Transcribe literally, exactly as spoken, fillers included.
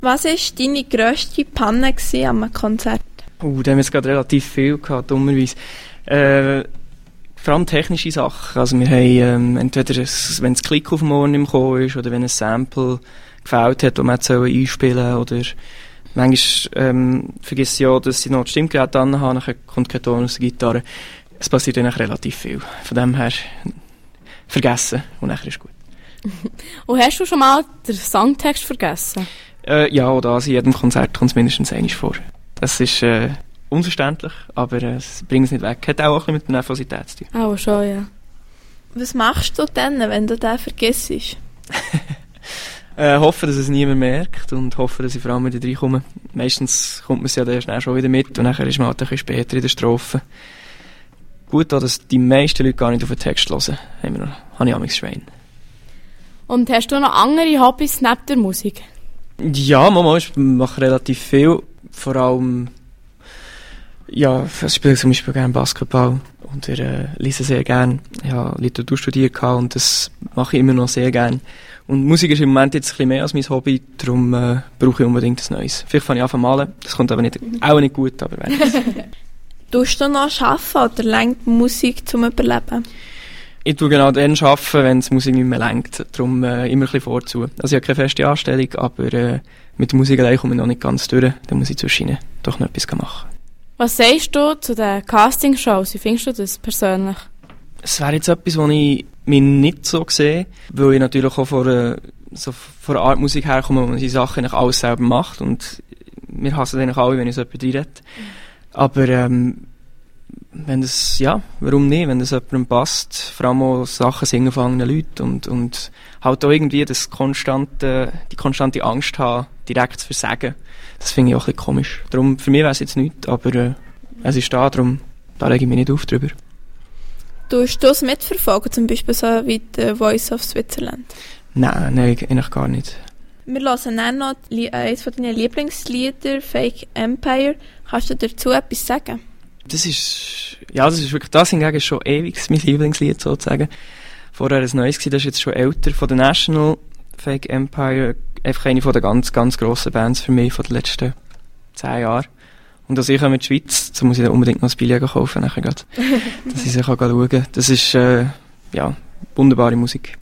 Was war deine grösste Panne an einem Konzert? Uh, da haben wir jetzt gerade relativ viel gehabt, dummerweise. Äh, vor allem technische Sachen. Also wir haben ähm, entweder, ein, wenn das Klick auf dem Ohr nicht mehr gekommen ist, oder wenn ein Sample gefällt hat, das man hätte einspielen oder manchmal ähm, vergisst ich auch, dass ich noch das Stimmgerät dran habe, dann kommt kein Ton aus der Gitarre. Es passiert dann relativ viel. Von dem her vergessen und dann ist gut. Und hast du schon mal den Songtext vergessen? Äh, ja, oder also in jedem Konzert kommt es mindestens einmal vor. Das ist äh, unverständlich, aber äh, es bringt es nicht weg. Hat auch ein bisschen mit der Nervosität zu tun. Auch schon, ja. Was machst du dann, wenn du den vergisst? äh, hoffe, dass es niemand merkt und hoffe, dass ich vor allem wieder reinkomme. Meistens kommt man es ja dann schnell schon wieder mit und dann ist man halt ein bisschen später in der Strophe. Gut, dass die meisten Leute gar nicht auf den Text hören, haben wir noch, habe ich amigs Schwein. Und hast du noch andere Hobbys neben der Musik? Ja, Mama, ich mache relativ viel. Vor allem, ja, ich spiele zum Beispiel gerne Basketball und ich äh, lese sehr gerne. Ich habe Literatur studiert und das mache ich immer noch sehr gerne. Und Musik ist im Moment jetzt ein bisschen mehr als mein Hobby, darum äh, brauche ich unbedingt etwas Neues. Vielleicht fange ich an zu malen, das kommt aber nicht, auch nicht gut, aber wenn es. Tust du noch arbeiten oder reicht Musik zum Überleben? Ich tue genau dann arbeiten, wenn es Musik nicht mehr reicht. Darum äh, immer ein bisschen vorzu. Also ich habe keine feste Anstellung, aber äh, mit der Musik allein komme ich noch nicht ganz durch. Dann muss ich zwischen doch noch etwas machen. Was sagst du zu den Castingshows? Wie findest du das persönlich? Es wäre jetzt etwas, was ich mir nicht so sehe, weil ich natürlich auch von einer, so von einer Art Musik herkomme, wo man die Sachen eigentlich alles selber macht. Und wir hassen eigentlich alle, wenn ich so etwas reinrede. Aber ähm, wenn das, ja, warum nicht, wenn das jemandem passt, vor allem auch Sachen singen von anderen Leuten und, und halt auch irgendwie das konstante, die konstante Angst haben, direkt zu versagen, das finde ich auch ein bisschen komisch. Darum, für mich wäre es jetzt nichts, aber äh, es ist da, darum, da lege ich mich nicht auf drüber. Tust du das mitverfolgen, zum Beispiel so wie The Voice of Switzerland? Nein, nein, eigentlich gar nicht. Wir hören dann noch eines von deinen Lieblingslieder, Fake Empire. Kannst du dazu etwas sagen? Das ist, ja, das ist wirklich, das hingegen ist schon ewig mein Lieblingslied sozusagen. Vorher ein neues gewesen, das ist jetzt schon älter, von The National, Fake Empire, einfach eine von den ganz, ganz grossen Bands für mich von den letzten zehn Jahren. Und als ich komme in die Schweiz, so muss ich dann unbedingt noch ein Billett kaufen, nachher grad, dass ich sie schauen kann. Das ist, äh, ja, wunderbare Musik.